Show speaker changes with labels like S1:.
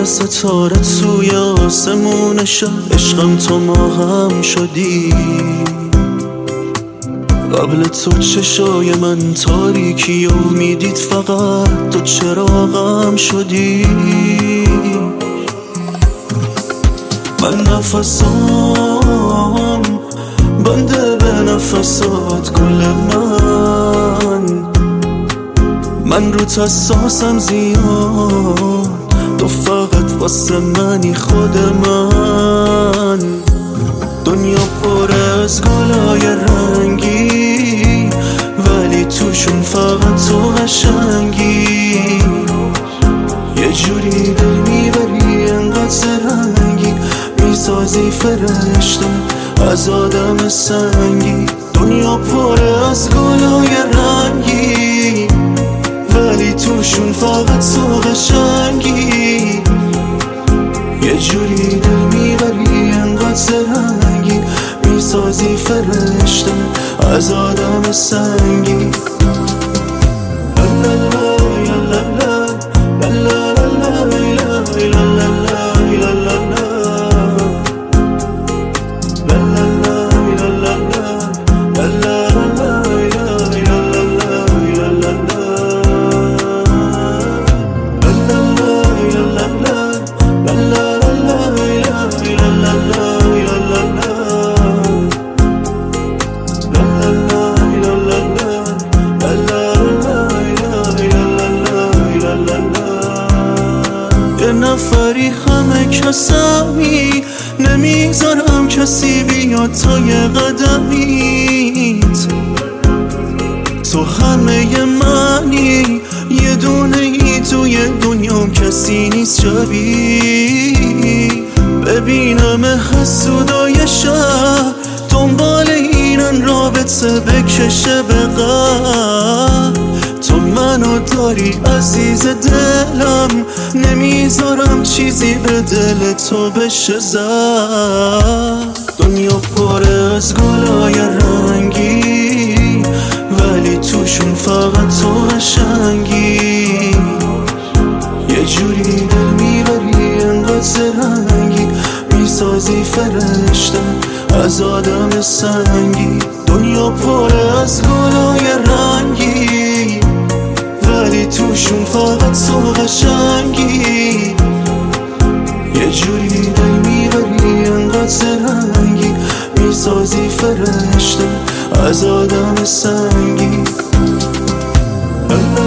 S1: ستاره توی آسمون شب، عشقم تو ما هم شدی. قبل تو چشای من تاریکی و میدید، فقط تو چراغم شدی. من نفسام بنده به نفسات، گل من رو حساسم زیاد، تو فقط واسه منی خود من. دنیا پر از گلای رنگی، ولی توشون فقط تو قشنگی. یه جوری دل میبری انقدر زرنگی، میسازی فرشته از آدم سنگی. دنیا پر از گلای رنگی، ولی توشون فقط تو قشنگی. یه جوری دل میبری انقدر زرنگی، میسازی فرشته از آدم سنگی. یه نفری همه کسمی، نمیذارم کسی بیاد تا یه قدمیت. تو همه منی، یه دونه ای توی دنیام کسی نیست شبیه. ببینم حسودای شهر دنبال اینن رابطه بکشه به قلب. تو منو داری عزیز دلم، نمیذارم چیزی به دل تو بشه زد. دنیا پر از گلای رنگی، ولی توشون فقط تو قشنگی. یه جوری دل میبری انقدر زرنگی، میسازی فرشته از آدم سنگی. دنیا پر از گلای رنگی، ولی توشون فقط تو قشنگی. یه جوری دل میبری انقدر زرنگی، میسازی فرشته از آدم سنگی.